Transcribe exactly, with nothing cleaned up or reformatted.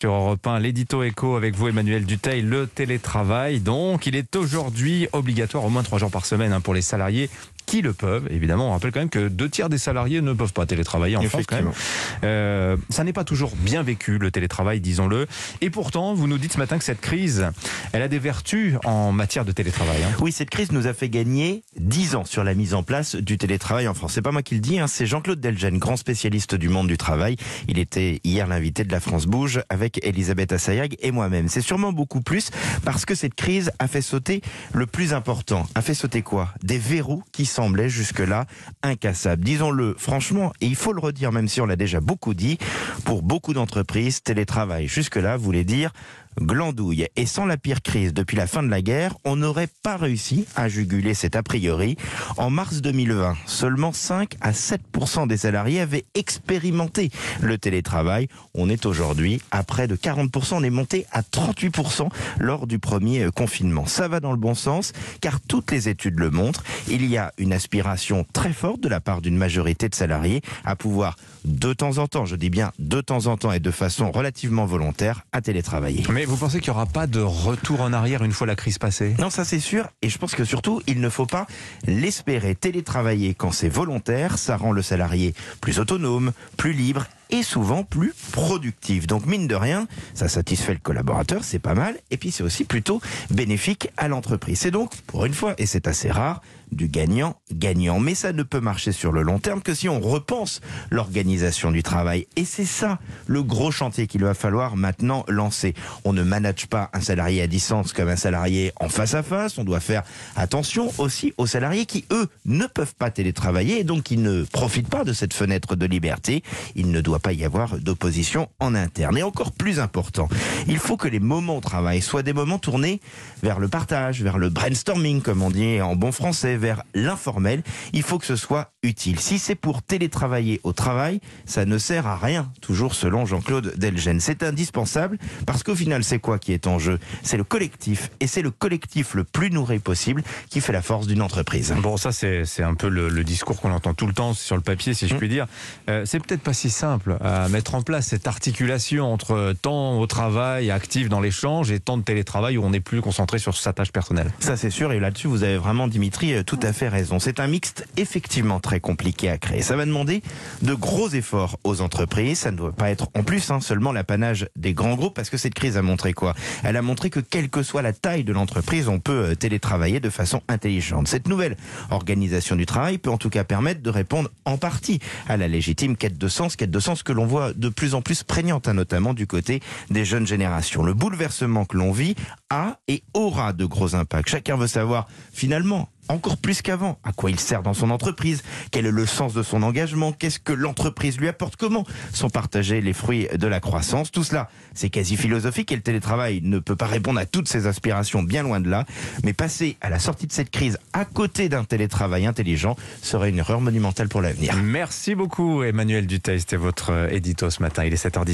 Sur Europe un, l'édito éco avec vous, Emmanuel Dutheil. Le télétravail, donc, il est aujourd'hui obligatoire au moins trois jours par semaine hein, pour les salariés qui le peuvent. Évidemment, on rappelle quand même que deux tiers des salariés ne peuvent pas télétravailler en France. Quand même. Euh, ça n'est pas toujours bien vécu, le télétravail, disons-le. Et pourtant, vous nous dites ce matin que cette crise, elle a des vertus en matière de télétravail. Hein. Oui, cette crise nous a fait gagner dix ans sur la mise en place du télétravail en France. C'est pas moi qui le dis, hein, c'est Jean-Claude Delgen, grand spécialiste du monde du travail. Il était hier l'invité de la France Bouge avec Elisabeth Assayag et moi-même. C'est sûrement beaucoup plus parce que cette crise a fait sauter le plus important. A fait sauter quoi? Des verrous qui semblaient jusque-là incassables. Disons-le franchement, et il faut le redire même si on l'a déjà beaucoup dit, pour beaucoup d'entreprises, télétravail jusque-là voulait dire glandouille. Et sans la pire crise depuis la fin de la guerre, on n'aurait pas réussi à juguler cet a priori. En mars deux mille vingt, seulement cinq à sept pour cent des salariés avaient expérimenté le télétravail. On est aujourd'hui à près de quarante pour cent. On est monté à trente-huit pour cent lors du premier confinement. Ça va dans le bon sens, car toutes les études le montrent. Il y a une aspiration très forte de la part d'une majorité de salariés à pouvoir de temps en temps, je dis bien de temps en temps et de façon relativement volontaire, à télétravailler. Mais vous pensez qu'il n'y aura pas de retour en arrière une fois la crise passée? Non, ça c'est sûr. Et je pense que surtout, il ne faut pas l'espérer. Télétravailler quand c'est volontaire, ça rend le salarié plus autonome, plus libre et souvent plus productif. Donc mine de rien, ça satisfait le collaborateur, c'est pas mal. Et puis c'est aussi plutôt bénéfique à l'entreprise. C'est donc, pour une fois, et c'est assez rare, du gagnant-gagnant. Mais ça ne peut marcher sur le long terme que si on repense l'organisation du travail. Et c'est ça le gros chantier qu'il va falloir maintenant lancer. On ne manage pas un salarié à distance comme un salarié en face à face. On doit faire attention aussi aux salariés qui, eux, ne peuvent pas télétravailler et donc qui ne profitent pas de cette fenêtre de liberté. Il ne doit pas y avoir d'opposition en interne. Et encore plus important, il faut que les moments au travail soient des moments tournés vers le partage, vers le brainstorming, comme on dit en bon français, vers l'informel. Il faut que ce soit utile. Si c'est pour télétravailler au travail, ça ne sert à rien, toujours selon Jean-Claude Delgen. C'est indispensable parce qu'au final, c'est quoi qui est en jeu? C'est le collectif. Et c'est le collectif le plus nourri possible qui fait la force d'une entreprise. Bon, ça, c'est, c'est un peu le, le discours qu'on entend tout le temps sur le papier, si je puis dire. Euh, c'est peut-être pas si simple à mettre en place cette articulation entre temps au travail actif dans l'échange et temps de télétravail où on n'est plus concentré sur sa tâche personnelle. Ça, c'est sûr. Et là-dessus, vous avez vraiment, Dimitri, tout à fait raison. C'est un mixte effectivement très compliqué à créer. Ça va demander de gros efforts aux entreprises. Ça ne doit pas être en plus hein, seulement l'apanage des grands groupes parce que cette crise a montré quoi? Elle a montré que quelle que soit la taille de l'entreprise, on peut télétravailler de façon intelligente. Cette nouvelle organisation du travail peut en tout cas permettre de répondre en partie à la légitime quête de sens, quête de sens que l'on voit de plus en plus prégnante, hein, notamment du côté des jeunes générations. Le bouleversement que l'on vit a et aura de gros impacts. Chacun veut savoir finalement, encore plus qu'avant, à quoi il sert dans son entreprise, quel est le sens de son engagement, qu'est-ce que l'entreprise lui apporte, comment sont partagés les fruits de la croissance. Tout cela, c'est quasi philosophique et le télétravail ne peut pas répondre à toutes ces aspirations, bien loin de là. Mais passer à la sortie de cette crise à côté d'un télétravail intelligent serait une erreur monumentale pour l'avenir. Merci beaucoup Emmanuel Dutheil, c'était votre édito ce matin, il est sept heures dix.